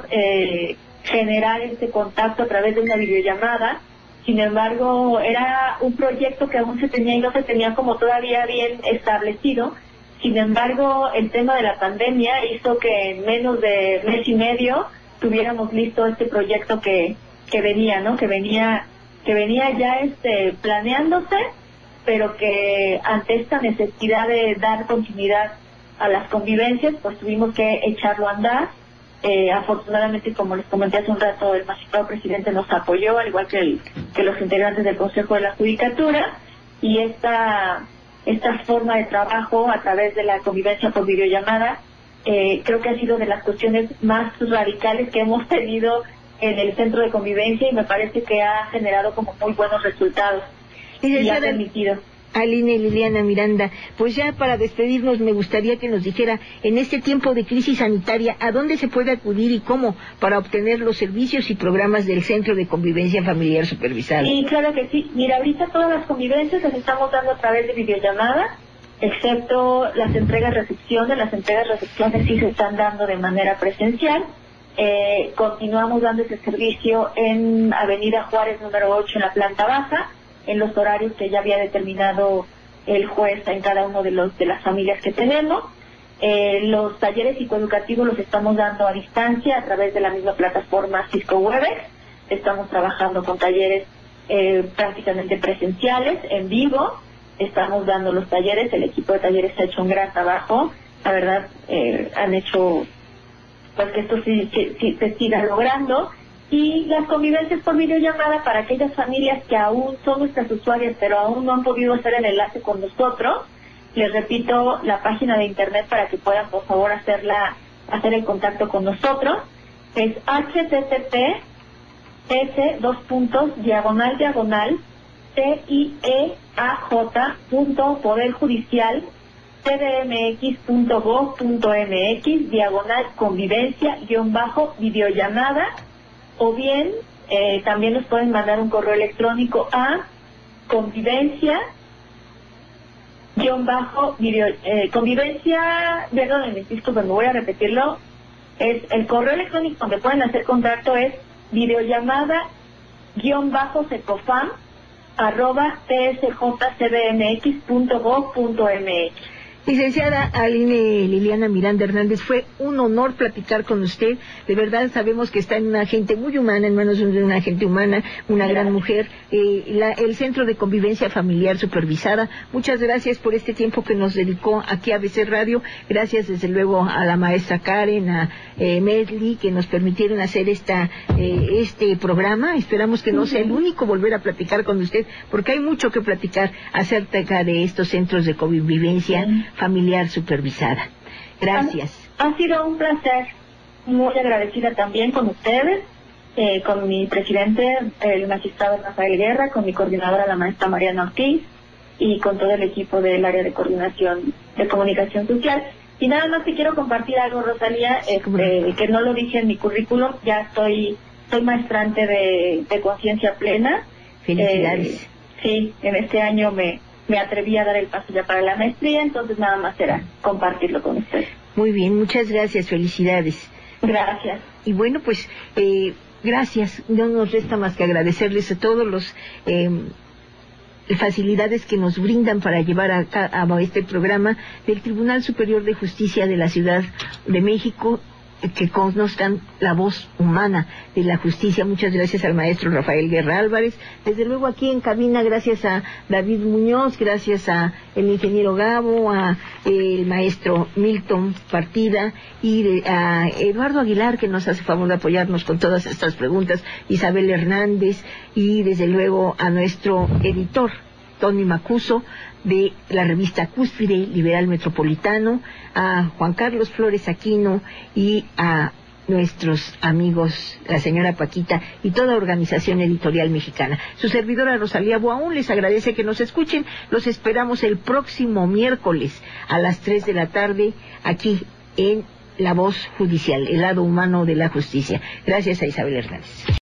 generar este contacto a través de una videollamada. Sin embargo, era un proyecto que aún se tenía y no se tenía como todavía bien establecido. Sin embargo, el tema de la pandemia hizo que en menos de mes y medio tuviéramos listo este proyecto que venía, ¿no? Que venía ya planeándose, pero que ante esta necesidad de dar continuidad a las convivencias, pues tuvimos que echarlo a andar. Afortunadamente, como les comenté hace un rato, el magistrado presidente nos apoyó, al igual que los integrantes del Consejo de la Judicatura, y esta forma de trabajo a través de la convivencia por videollamada, creo que ha sido de las cuestiones más radicales que hemos tenido en el centro de convivencia, y me parece que ha generado como muy buenos resultados y ha permitido. Aline Liliana Miranda, pues ya para despedirnos me gustaría que nos dijera, en este tiempo de crisis sanitaria, ¿a dónde se puede acudir y cómo para obtener los servicios y programas del Centro de Convivencia Familiar Supervisada? Sí, claro que sí. Mira, ahorita todas las convivencias las estamos dando a través de videollamada, excepto las entregas-recepciones. Las entregas-recepciones sí se están dando de manera presencial. Continuamos dando ese servicio en Avenida Juárez número 8 en la planta baja, en los horarios que ya había determinado el juez en cada uno de las familias que tenemos. Los talleres psicoeducativos los estamos dando a distancia a través de la misma plataforma Cisco Webex. Estamos trabajando con talleres prácticamente presenciales, en vivo. Estamos dando los talleres, el equipo de talleres ha hecho un gran trabajo. La verdad, han hecho pues que esto sí se siga logrando. Y las convivencias por videollamada para aquellas familias que aún son nuestras usuarias, pero aún no han podido hacer el enlace con nosotros. Les repito la página de internet para que puedan, por favor, hacer el contacto con nosotros. Es https://tieaj.poderjudicial.cdmx.gov.mx/convivencia-videollamada, o bien también nos pueden mandar un correo electrónico a disculpen, me voy a repetirlo. Es el correo electrónico donde pueden hacer contacto es videollamada-secofam@tsjcdmx.gov.mx. Licenciada Aline Liliana Miranda Hernández, fue un honor platicar con usted. De verdad sabemos que está en una gente muy humana, en manos de una gente humana, una gran mujer. El Centro de Convivencia Familiar Supervisada. Muchas gracias por este tiempo que nos dedicó aquí a ABC Radio. Gracias desde luego a la maestra Karen, a Medley, que nos permitieron hacer este programa. Esperamos que no sea el único volver a platicar con usted, porque hay mucho que platicar acerca de estos centros de convivencia familiar supervisada. Gracias. Ha sido un placer, muy agradecida también con ustedes, con mi presidente, el magistrado Rafael Guerra, con mi coordinadora, la maestra Mariana Ortiz, y con todo el equipo del área de coordinación de comunicación social. Y nada más te quiero compartir algo, Rosalía, que no lo dije en mi currículum. Ya soy maestrante de conciencia plena. Felicidades. Sí, en este año me atreví a dar el paso ya para la maestría, entonces nada más será compartirlo con ustedes. Muy bien, muchas gracias, felicidades. Gracias. Y bueno, pues gracias. No nos resta más que agradecerles a todos los facilidades que nos brindan para llevar a cabo este programa del Tribunal Superior de Justicia de la Ciudad de México, que conozcan la voz humana de la justicia. Muchas gracias al maestro Rafael Guerra Álvarez. Desde luego aquí en cabina, gracias a David Muñoz, gracias a el ingeniero Gabo, a el maestro Milton Partida y a Eduardo Aguilar, que nos hace favor de apoyarnos con todas estas preguntas, Isabel Hernández, y desde luego a nuestro editor Tony Macuso, de la revista Cúspide Liberal Metropolitano, a Juan Carlos Flores Aquino y a nuestros amigos, la señora Paquita y toda organización editorial mexicana. Su servidora Rosalía Boaún les agradece que nos escuchen. Los esperamos el próximo miércoles a las 3 de la tarde aquí en La Voz Judicial, el lado humano de la justicia. Gracias a Isabel Hernández.